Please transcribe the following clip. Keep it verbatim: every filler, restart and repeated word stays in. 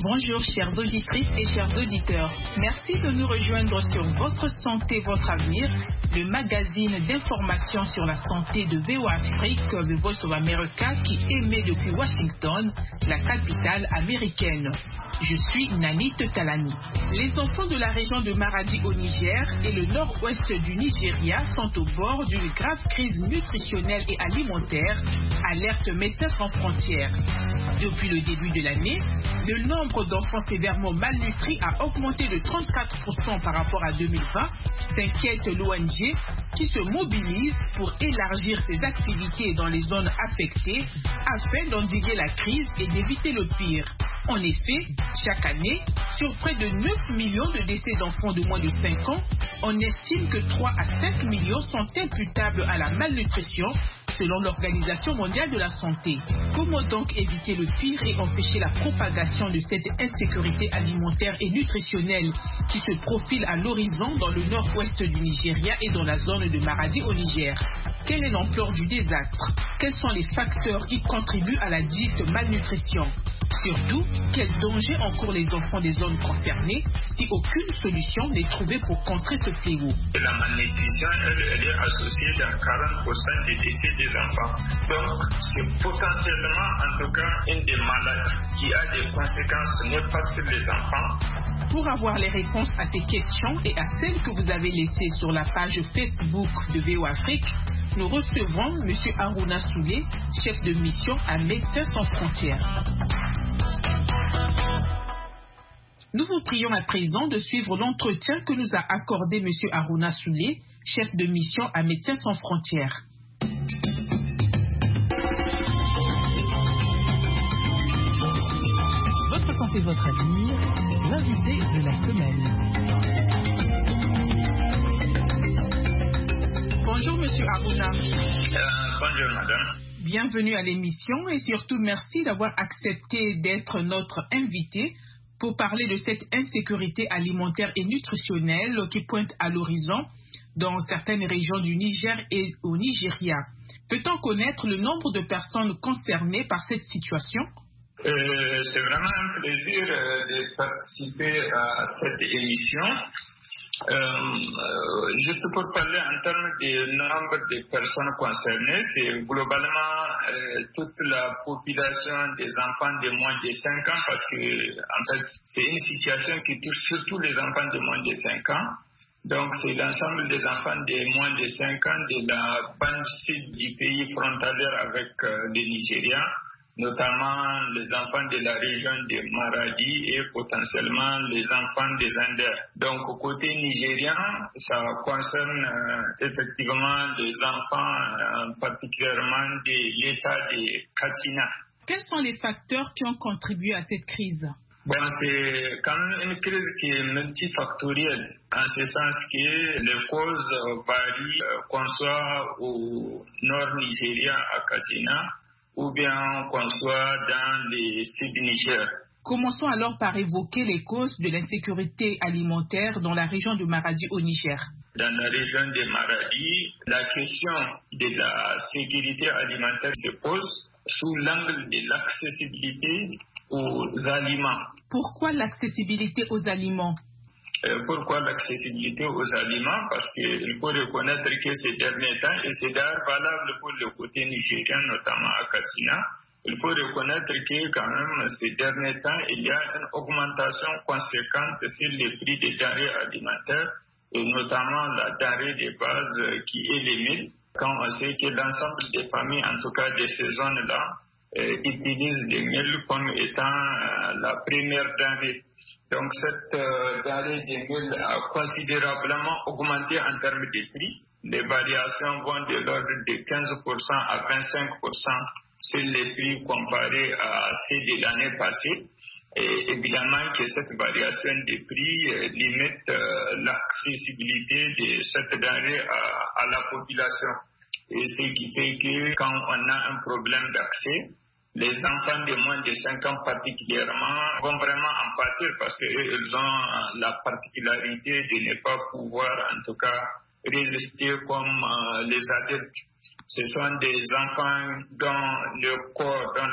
Bonjour chères auditrices et chers auditeurs. Merci de nous rejoindre sur Votre Santé, Votre Avenir, le magazine d'information sur la santé de V O A Afrique, The Voice of America, qui émet depuis Washington, la capitale américaine. Je suis Nanit Talani. Les enfants de la région de Maradi au Niger et le nord-ouest du Nigeria sont au bord d'une grave crise nutritionnelle et alimentaire, alerte Médecins sans frontières. Depuis le début de l'année, le nombre d'enfants sévèrement malnutris a augmenté de trente-quatre pour cent par rapport à deux mille vingt, s'inquiète l'O N G qui se mobilise pour élargir ses activités dans les zones affectées afin d'endiguer la crise et d'éviter le pire. En effet, chaque année, sur près de neuf millions de décès d'enfants de moins de cinq ans, on estime que trois à cinq millions sont imputables à la malnutrition, selon l'Organisation mondiale de la santé. Comment donc éviter le pire et empêcher la propagation de cette insécurité alimentaire et nutritionnelle qui se profile à l'horizon dans le nord-ouest du Nigeria et dans la zone de Maradi au Niger? Quelle est l'ampleur du désastre? Quels sont les facteurs qui contribuent à la dite malnutrition? Surtout, quel danger encourent les enfants des zones concernées si aucune solution n'est trouvée pour contrer ce fléau? La malnutrition, elle, elle est associée dans quarante pour cent des décès des enfants. Donc, c'est potentiellement, en tout cas, une des maladies qui a des conséquences n'est pas sur les enfants. Pour avoir les réponses à ces questions et à celles que vous avez laissées sur la page Facebook de V O Afrique, nous recevons M. Harouna Soulé, chef de mission à Médecins sans frontières. Nous vous prions à présent de suivre l'entretien que nous a accordé M. Harouna Soulé, chef de mission à Médecins sans frontières. Votre santé, votre avenir, l'invité de la semaine. Bonjour Monsieur Harouna. Euh, bonjour Madame. Bienvenue à l'émission et surtout merci d'avoir accepté d'être notre invité pour parler de cette insécurité alimentaire et nutritionnelle qui pointe à l'horizon dans certaines régions du Niger et au Nigeria. Peut-on connaître le nombre de personnes concernées par cette situation? euh, C'est vraiment un plaisir euh, de participer à cette émission. Euh, euh, juste pour parler en termes du nombre de personnes concernées, c'est globalement euh, toute la population des enfants de moins de cinq ans, parce que en fait c'est une situation qui touche surtout les enfants de moins de cinq ans. Donc c'est l'ensemble des enfants de moins de cinq ans de la bande sud du pays frontalier avec euh, le Nigeria, notamment les enfants de la région de Maradi et potentiellement les enfants des Andes. Donc, côté nigérien, ça concerne euh, effectivement les enfants, euh, particulièrement de l'État de Katsina. Quels sont les facteurs qui ont contribué à cette crise? Bon, c'est quand même une crise qui est multifactorielle, en ce sens que les causes varient, euh, qu'on soit au nord Nigeria, à Katsina, ou bien qu'on soit dans les sud Niger. Commençons alors par évoquer les causes de l'insécurité alimentaire dans la région de Maradi au Niger. Dans la région de Maradi, la question de la sécurité alimentaire se pose sous l'angle de l'accessibilité aux aliments. Pourquoi l'accessibilité aux aliments? Euh, pourquoi l'accessibilité aux aliments? Parce qu'il faut reconnaître que ces derniers temps, et c'est d'ailleurs valable pour le côté nigérien, notamment à Katsina, il faut reconnaître que quand même ces derniers temps, il y a une augmentation conséquente sur les prix des denrées alimentaires, et notamment la denrée de base qui est les mil. Quand on sait que l'ensemble des familles, en tout cas de ces zones-là, euh, utilisent les mil comme étant euh, la première denrée. Donc cette euh, denrée de mil a considérablement augmenté en termes de prix. Les variations vont de l'ordre de quinze pour cent à vingt-cinq pour cent sur les prix comparés à ceux de l'année passée. Et évidemment que cette variation des prix euh, limite euh, l'accessibilité de cette denrée à, à la population. Et ce qui fait que quand on a un problème d'accès, les enfants de moins de cinq ans particulièrement vont vraiment en pâtir parce qu'ils ont la particularité de ne pas pouvoir en tout cas résister comme euh, les adultes. Ce sont des enfants dont le corps, dont